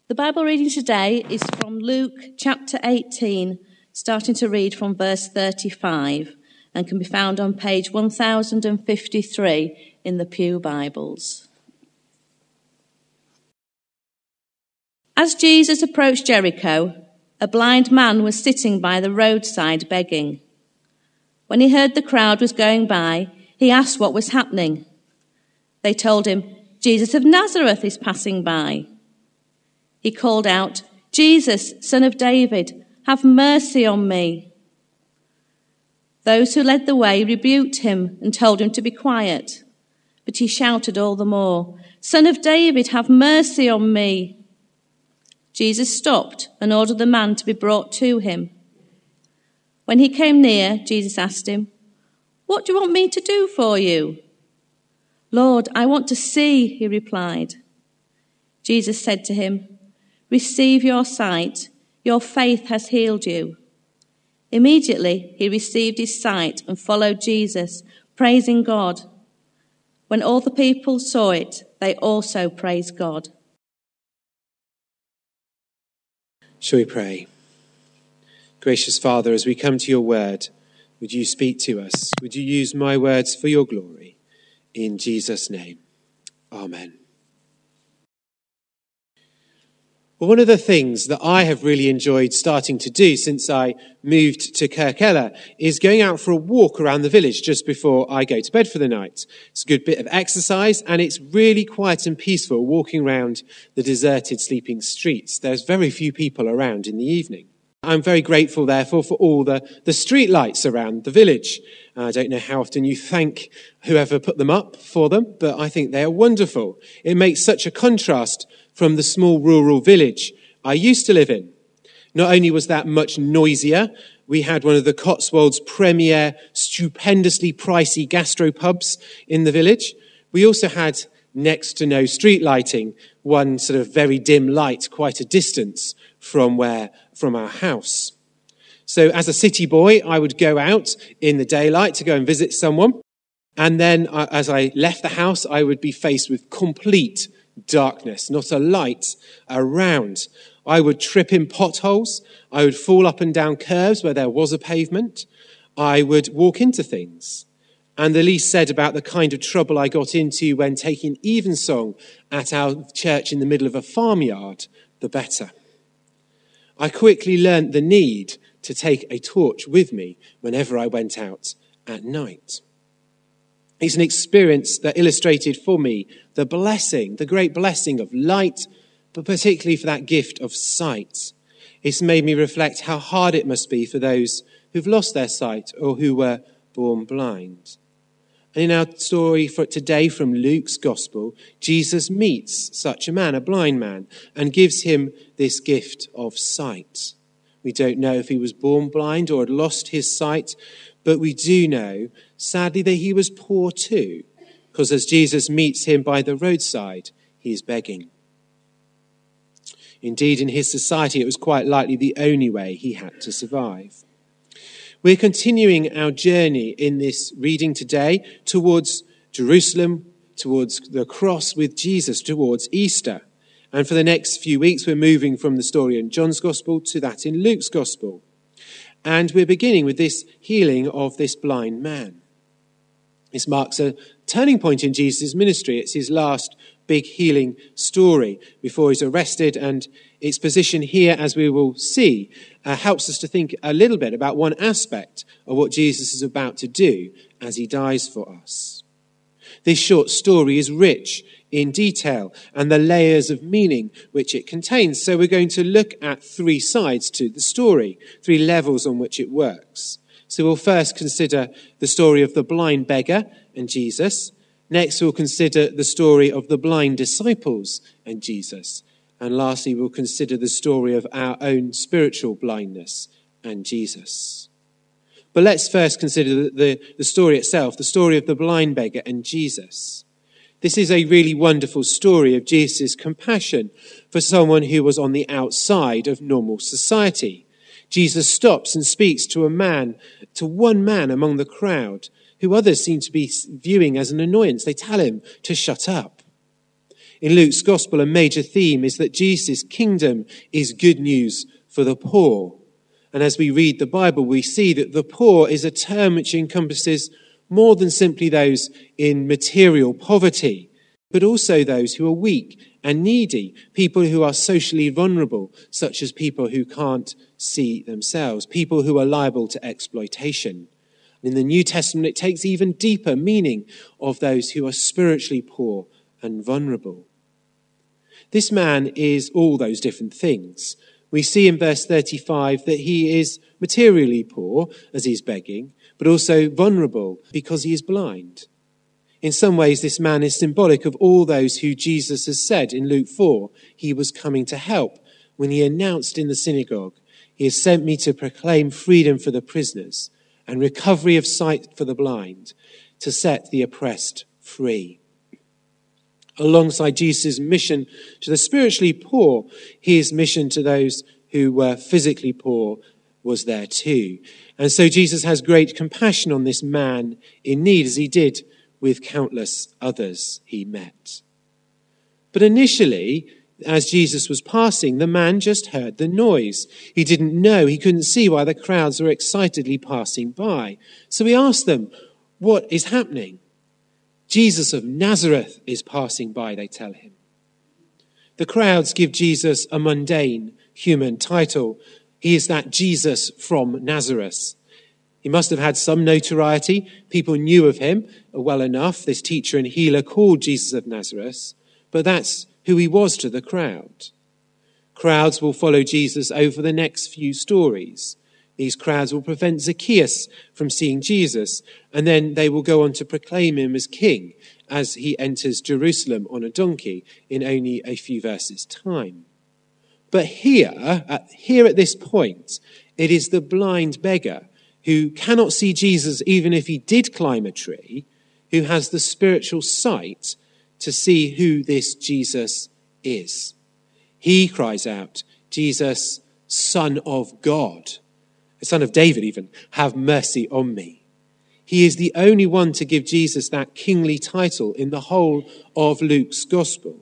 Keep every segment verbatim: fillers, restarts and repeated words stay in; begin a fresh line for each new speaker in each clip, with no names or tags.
The Bible reading today is from Luke chapter eighteen, starting to read from verse thirty-five, and can be found on page one thousand fifty-three in the Pew Bibles. As Jesus approached Jericho, a blind man was sitting by the roadside begging. When he heard the crowd was going by, he asked what was happening. They told him, "Jesus of Nazareth is passing by." He called out, "Jesus, Son of David, have mercy on me." Those who led the way rebuked him and told him to be quiet. But he shouted all the more, "Son of David, have mercy on me." Jesus stopped and ordered the man to be brought to him. When he came near, Jesus asked him, "What do you want me to do for you?" "Lord, I want to see," he replied. Jesus said to him, "Receive your sight. Your faith has healed you." Immediately he received his sight and followed Jesus, praising God. When all the people saw it, they also praised God.
Shall we pray? Gracious Father, as we come to your word, would you speak to us? Would you use my words for your glory? In Jesus' name, amen. Well, one of the things that I have really enjoyed starting to do since I moved to Kirkella is going out for a walk around the village just before I go to bed for the night. It's a good bit of exercise, and it's really quiet and peaceful walking around the deserted, sleeping streets. There's very few people around in the evening. I'm very grateful, therefore, for all the, the street lights around the village. I don't know how often you thank whoever put them up for them, but I think they are wonderful. It makes such a contrast from the small rural village I used to live in. Not only was that much noisier, we had one of the Cotswolds' premier, stupendously pricey gastropubs in the village. We also had next to no street lighting, one sort of very dim light quite a distance from where from our house. So as a city boy, I would go out in the daylight to go and visit someone. And then uh, as I left the house, I would be faced with complete darkness, not a light around. I would trip in potholes. I would fall up and down curves where there was a pavement. I would walk into things. And the least said about the kind of trouble I got into when taking evensong at our church in the middle of a farmyard, the better. I quickly learnt the need to take a torch with me whenever I went out at night. It's an experience that illustrated for me the blessing, the great blessing of light, but particularly for that gift of sight. It's made me reflect how hard it must be for those who've lost their sight or who were born blind. And in our story for today from Luke's Gospel, Jesus meets such a man, a blind man, and gives him this gift of sight. We don't know if he was born blind or had lost his sight, but we do know, sadly, that he was poor too, because as Jesus meets him by the roadside, he is begging. Indeed, in his society, it was quite likely the only way he had to survive. We're continuing our journey in this reading today towards Jerusalem, towards the cross with Jesus, towards Easter. And for the next few weeks, we're moving from the story in John's Gospel to that in Luke's Gospel. And we're beginning with this healing of this blind man. This marks a turning point in Jesus' ministry. It's his last big healing story before he's arrested, and its position here, as we will see, uh, helps us to think a little bit about one aspect of what Jesus is about to do as he dies for us. This short story is rich in detail and the layers of meaning which it contains. So we're going to look at three sides to the story, three levels on which it works. So we'll first consider the story of the blind beggar and Jesus. Next, we'll consider the story of the blind disciples and Jesus. And lastly, we'll consider the story of our own spiritual blindness and Jesus. But let's first consider the, the, the story itself, the story of the blind beggar and Jesus. This is a really wonderful story of Jesus' compassion for someone who was on the outside of normal society. Jesus stops and speaks to a man, to one man among the crowd, who others seem to be viewing as an annoyance. They tell him to shut up. In Luke's gospel, a major theme is that Jesus' kingdom is good news for the poor. And as we read the Bible, we see that the poor is a term which encompasses more than simply those in material poverty, but also those who are weak and needy, people who are socially vulnerable, such as people who can't see themselves, people who are liable to exploitation. In the New Testament, it takes even deeper meaning of those who are spiritually poor and vulnerable. This man is all those different things. We see in verse thirty-five that he is materially poor, as he's begging, but also vulnerable because he is blind. In some ways, this man is symbolic of all those who Jesus has said in Luke four he was coming to help when he announced in the synagogue, "He has sent me to proclaim freedom for the prisoners and recovery of sight for the blind, to set the oppressed free." Alongside Jesus' mission to the spiritually poor, his mission to those who were physically poor was there too. And so Jesus has great compassion on this man in need, as he did with countless others he met. But initially, as Jesus was passing, the man just heard the noise. He didn't know, he couldn't see why the crowds were excitedly passing by. So he asked them, "What is happening?" "Jesus of Nazareth is passing by," they tell him. The crowds give Jesus a mundane human title. He is that Jesus from Nazareth. He must have had some notoriety. People knew of him well enough, this teacher and healer called Jesus of Nazareth, but that's who he was to the crowd. Crowds will follow Jesus over the next few stories. These crowds will prevent Zacchaeus from seeing Jesus, and then they will go on to proclaim him as king as he enters Jerusalem on a donkey in only a few verses' time. But here, at, here at this point, it is the blind beggar who cannot see Jesus even if he did climb a tree, who has the spiritual sight to see who this Jesus is. He cries out, "Jesus, Son of God," the Son of David even, "have mercy on me." He is the only one to give Jesus that kingly title in the whole of Luke's gospel.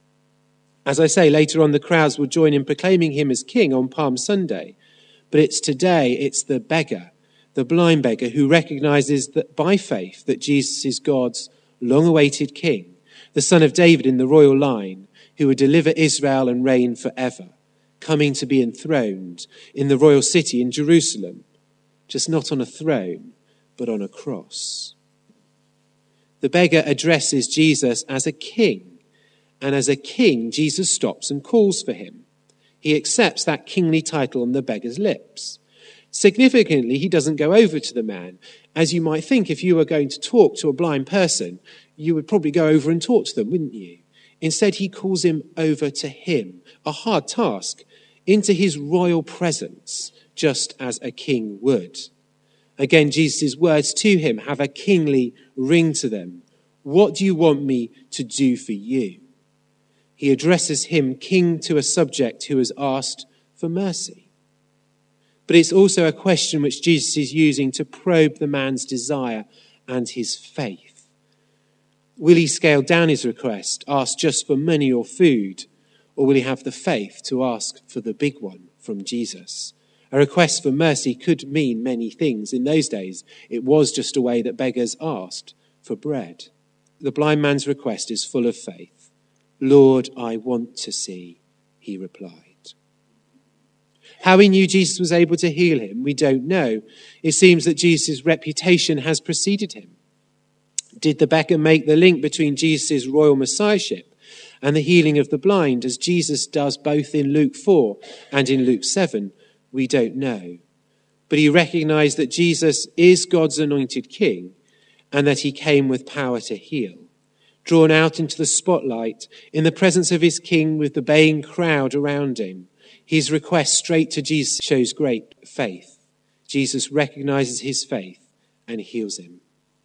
As I say, later on the crowds will join in proclaiming him as king on Palm Sunday. But it's today, it's the beggar, the blind beggar, who recognizes that by faith that Jesus is God's long-awaited king, the Son of David in the royal line, who would deliver Israel and reign forever, coming to be enthroned in the royal city in Jerusalem, just not on a throne, but on a cross. The beggar addresses Jesus as a king, and as a king, Jesus stops and calls for him. He accepts that kingly title on the beggar's lips. Significantly, he doesn't go over to the man. As you might think, if you were going to talk to a blind person, you would probably go over and talk to them, wouldn't you? Instead, he calls him over to him, a hard task, into his royal presence, just as a king would. Again, Jesus' words to him have a kingly ring to them. "What do you want me to do for you?" He addresses him king to a subject who has asked for mercy. But it's also a question which Jesus is using to probe the man's desire and his faith. Will he scale down his request, ask just for money or food, or will he have the faith to ask for the big one from Jesus? A request for mercy could mean many things. In those days, it was just a way that beggars asked for bread. The blind man's request is full of faith. "Lord, I want to see," he replied. How he knew Jesus was able to heal him, we don't know. It seems that Jesus' reputation has preceded him. Did the beggar make the link between Jesus' royal messiahship and the healing of the blind, as Jesus does both in Luke four and in Luke seven? We don't know. But he recognized that Jesus is God's anointed king and that he came with power to heal. Drawn out into the spotlight in the presence of his king with the baying crowd around him, his request straight to Jesus shows great faith. Jesus recognizes his faith and heals him.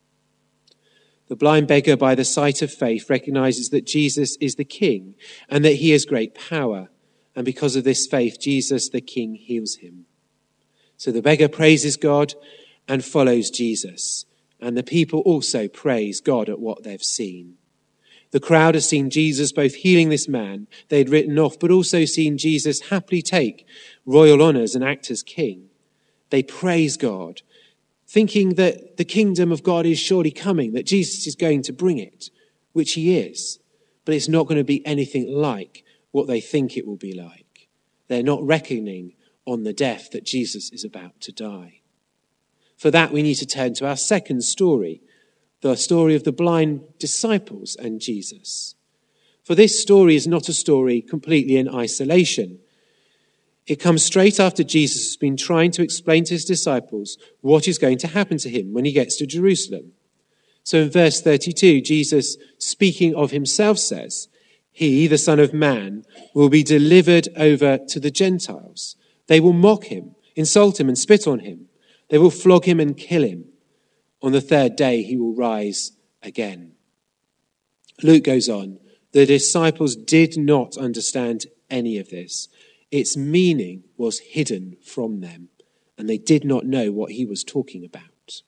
The blind beggar, by the sight of faith, recognizes that Jesus is the king and that he has great power. And because of this faith, Jesus, the king, heals him. So the beggar praises God and follows Jesus. And the people also praise God at what they've seen. The crowd had seen Jesus both healing this man they had written off, but also seen Jesus happily take royal honours and act as king. They praise God, thinking that the kingdom of God is surely coming, that Jesus is going to bring it, which he is. But it's not going to be anything like what they think it will be like. They're not reckoning on the death that Jesus is about to die. For that, we need to turn to our second story, the story of the blind disciples and Jesus. For this story is not a story completely in isolation. It comes straight after Jesus has been trying to explain to his disciples what is going to happen to him when he gets to Jerusalem. So in verse thirty-two, Jesus, speaking of himself, says, "He, the Son of Man, will be delivered over to the Gentiles. They will mock him, insult him, and spit on him. They will flog him and kill him. On the third day, he will rise again." Luke goes on, the disciples did not understand any of this. Its meaning was hidden from them, and they did not know what he was talking about.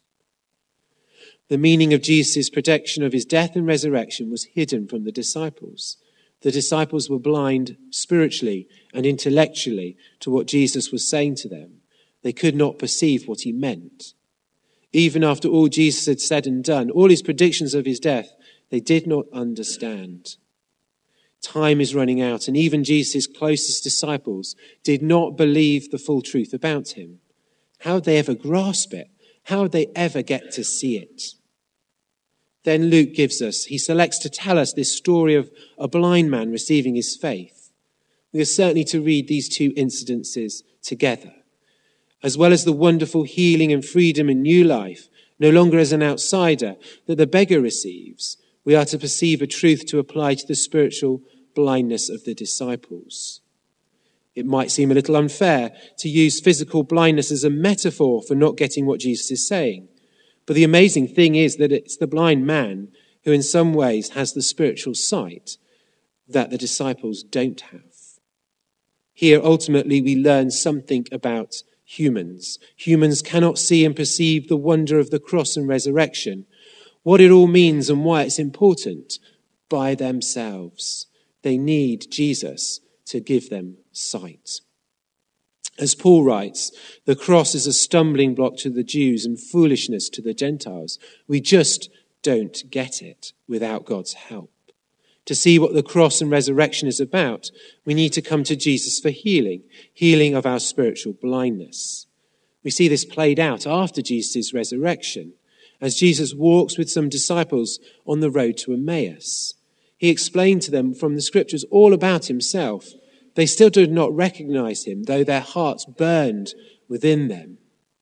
The meaning of Jesus' prediction of his death and resurrection was hidden from the disciples. The disciples were blind spiritually and intellectually to what Jesus was saying to them. They could not perceive what he meant. Even after all Jesus had said and done, all his predictions of his death, they did not understand. Time is running out, and even Jesus' closest disciples did not believe the full truth about him. How would they ever grasp it? How would they ever get to see it? Then Luke gives us, he selects to tell us this story of a blind man receiving his faith. We are certainly to read these two incidences together, as well as the wonderful healing and freedom and new life, no longer as an outsider, that the beggar receives. We are to perceive a truth to apply to the spiritual blindness of the disciples. It might seem a little unfair to use physical blindness as a metaphor for not getting what Jesus is saying. But the amazing thing is that it's the blind man who in some ways has the spiritual sight that the disciples don't have. Here, ultimately, we learn something about humans. Humans cannot see and perceive the wonder of the cross and resurrection, what it all means and why it's important by themselves. They need Jesus to give them sight. As Paul writes, the cross is a stumbling block to the Jews and foolishness to the Gentiles. We just don't get it without God's help. To see what the cross and resurrection is about, we need to come to Jesus for healing, healing of our spiritual blindness. We see this played out after Jesus' resurrection, as Jesus walks with some disciples on the road to Emmaus. He explained to them from the scriptures all about himself. They still did not recognize him, though their hearts burned within them.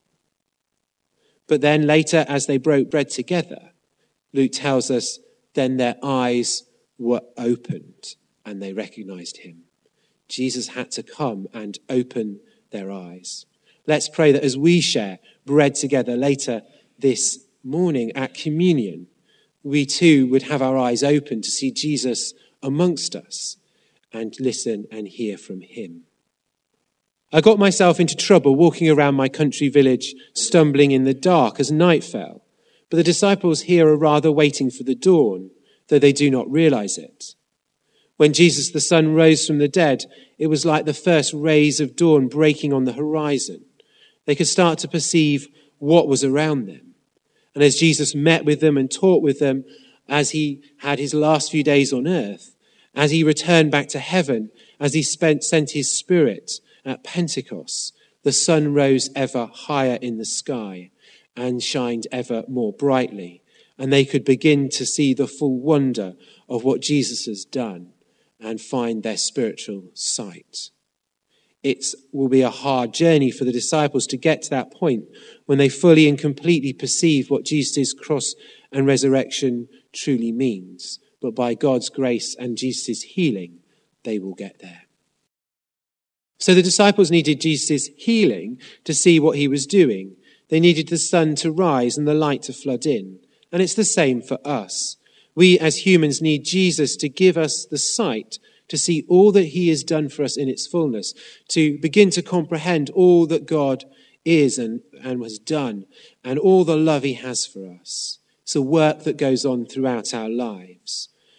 But then later, as they broke bread together, Luke tells us, then their eyes were opened and they recognized him. Jesus had to come and open their eyes. Let's pray that as we share bread together later this morning at communion, we too would have our eyes open to see Jesus amongst us and listen and hear from him. I got myself into trouble walking around my country village, stumbling in the dark as night fell. But the disciples here are rather waiting for the dawn, though they do not realize it. When Jesus the Son rose from the dead, it was like the first rays of dawn breaking on the horizon. They could start to perceive what was around them. And as Jesus met with them and taught with them, as he had his last few days on earth, as he returned back to heaven, as he spent, sent his Spirit at Pentecost, the sun rose ever higher in the sky and shined ever more brightly. And they could begin to see the full wonder of what Jesus has done and find their spiritual sight. It will be a hard journey for the disciples to get to that point when they fully and completely perceive what Jesus' cross and resurrection truly means. But by God's grace and Jesus' healing, they will get there. So the disciples needed Jesus' healing to see what he was doing. They needed the sun to rise and the light to flood in. And it's the same for us. We as humans need Jesus to give us the sight to see all that he has done for us in its fullness, to begin to comprehend all that God is and, and has done, and all the love he has for us. It's a work that goes on throughout our lives.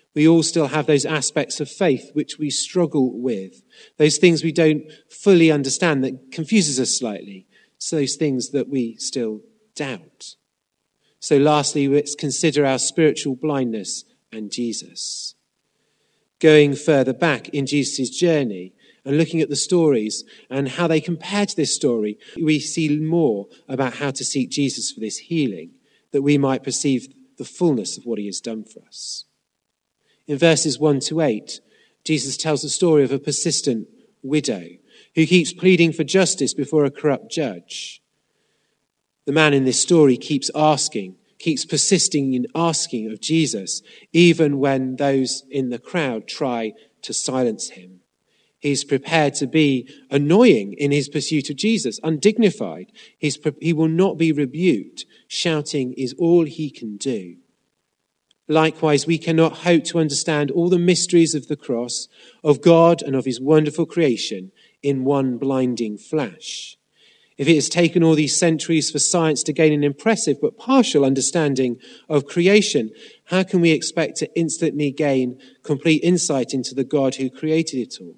We all still have those aspects of faith which we struggle with, those things we don't fully understand that confuses us slightly, so those things that we still doubt. So lastly, let's consider our spiritual blindness and Jesus. Going further back in Jesus' journey and looking at the stories and how they compare to this story, we see more about how to seek Jesus for this healing, that we might perceive the fullness of what he has done for us. In verses one to eight, Jesus tells the story of a persistent widow who keeps pleading for justice before a corrupt judge. The man in this story keeps asking, keeps persisting in asking of Jesus, even when those in the crowd try to silence him. He's prepared to be annoying in his pursuit of Jesus, undignified. He's, he will not be rebuked. Shouting is all he can do. Likewise, we cannot hope to understand all the mysteries of the cross, of God and of his wonderful creation in one blinding flash. If it has taken all these centuries for science to gain an impressive but partial understanding of creation, how can we expect to instantly gain complete insight into the God who created it all?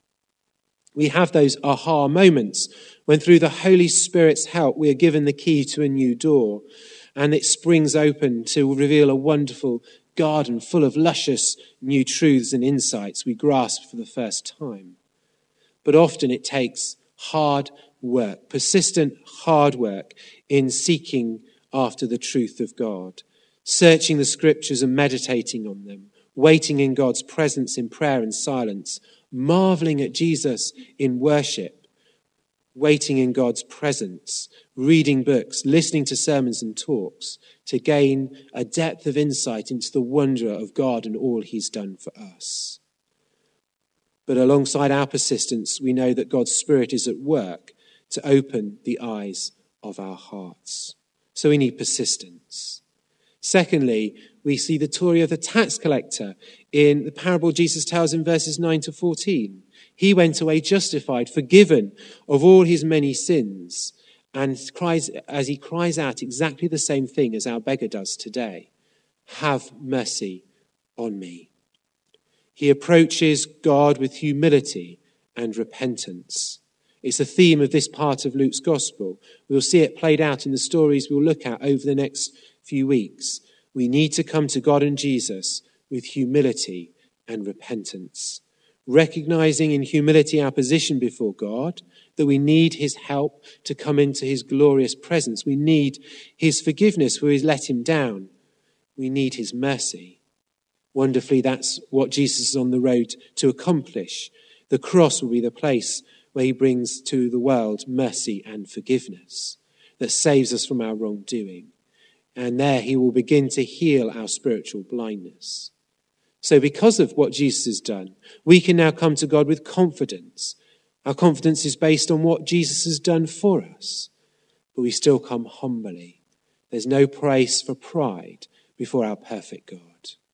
We have those aha moments when through the Holy Spirit's help we are given the key to a new door, and it springs open to reveal a wonderful garden full of luscious new truths and insights we grasp for the first time. But often it takes hard work, persistent hard work in seeking after the truth of God, searching the scriptures and meditating on them, waiting in God's presence in prayer and silence, marveling at Jesus in worship, waiting in God's presence, reading books, listening to sermons and talks to gain a depth of insight into the wonder of God and all he's done for us. But alongside our persistence, we know that God's Spirit is at work to open the eyes of our hearts. So we need persistence. Secondly, we see the story of the tax collector in the parable Jesus tells in verses nine to fourteen. He went away justified, forgiven of all his many sins, and cries as he cries out exactly the same thing as our beggar does today. Have mercy on me. He approaches God with humility and repentance. It's a theme of this part of Luke's gospel. We'll see it played out in the stories we'll look at over the next few weeks. We need to come to God and Jesus with humility and repentance, recognizing in humility our position before God, that we need his help to come into his glorious presence. We need his forgiveness where he's let him down. We need his mercy. Wonderfully, that's what Jesus is on the road to accomplish. The cross will be the place where he brings to the world mercy and forgiveness that saves us from our wrongdoing. And there he will begin to heal our spiritual blindness. So because of what Jesus has done, we can now come to God with confidence. Our confidence is based on what Jesus has done for us. But we still come humbly. There's no place for pride before our perfect God.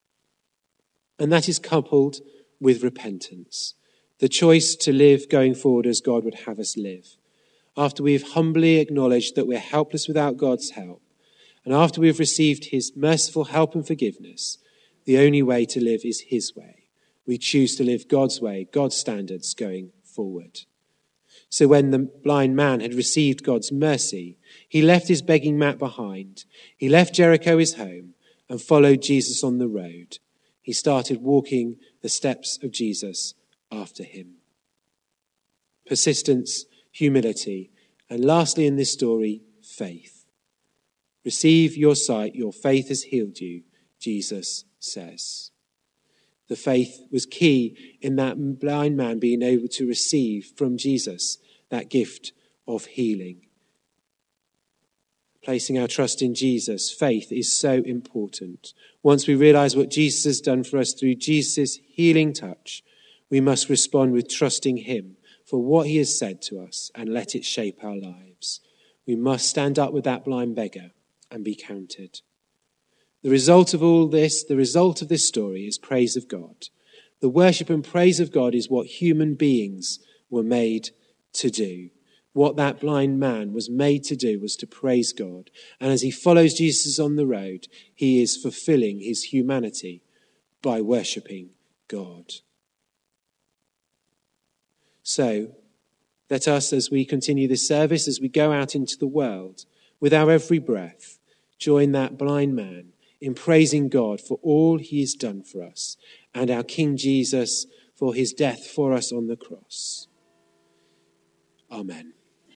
And that is coupled with repentance. The choice to live going forward as God would have us live. After we've humbly acknowledged that we're helpless without God's help, and after we've received his merciful help and forgiveness, the only way to live is his way. We choose to live God's way, God's standards going forward. So when the blind man had received God's mercy, he left his begging mat behind. He left Jericho, his home, and followed Jesus on the road. He started walking the steps of Jesus after him. Persistence, humility, and lastly in this story, faith. Receive your sight, your faith has healed you, Jesus says. The faith was key in that blind man being able to receive from Jesus that gift of healing. Placing our trust in Jesus, faith is so important. Once we realize what Jesus has done for us through Jesus' healing touch, we must respond with trusting him for what he has said to us and let it shape our lives. We must stand up with that blind beggar and be counted. The result of all this, the result of this story is praise of God. The worship and praise of God is what human beings were made to do. What that blind man was made to do was to praise God. And as he follows Jesus on the road, he is fulfilling his humanity by worshipping God. So, let us, as we continue this service, as we go out into the world, with our every breath, join that blind man in praising God for all he has done for us, and our King Jesus for his death for us on the cross. Amen.